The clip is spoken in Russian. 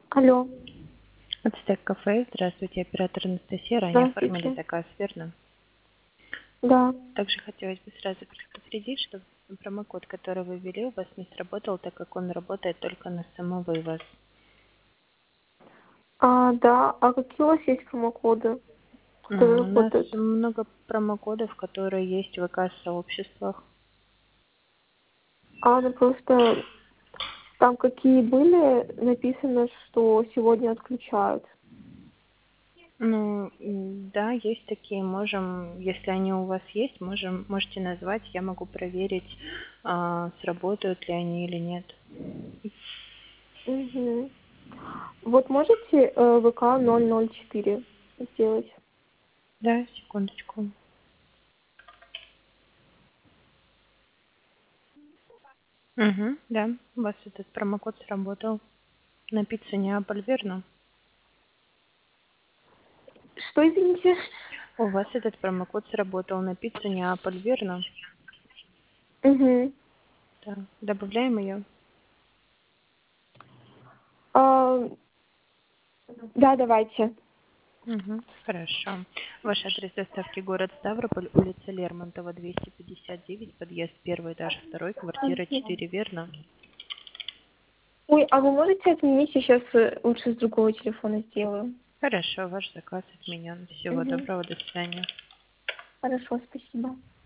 Алло, Ацтек кафе. Здравствуйте, оператор Анастасия. Ранее оформили здравствуйте. заказ, верно? Да. Также хотелось бы сразу предупредить, что промокод, который вы ввели, у вас не сработал, так как он работает только на самовывоз. Да, а какие у вас есть промокоды, которые У нас работают? много промокодов, которые есть в ВК-сообществах. Ну просто там какие были, написано, что сегодня отключают. Да, есть такие. Можем, если они у вас есть, можете назвать, я могу проверить, сработают ли они или нет. Угу. Вот можете ВК 004 сделать? Да, секундочку. Угу, да, у вас этот промокод сработал. На пиццу Неаполь, верно? Что, извините? У вас этот промокод сработал на пиццу Неаполь, верно? Угу. Да. Добавляем ее? Да, давайте. Угу. Хорошо. Ваш адрес доставки город Ставрополь, улица Лермонтова, 259, подъезд 1, этаж 2, квартира 4, верно? Ой, а вы можете отменить, сейчас лучше с другого телефона сделаю. Хорошо, ваш заказ отменен. Всего Угу. доброго, до свидания. Хорошо, спасибо.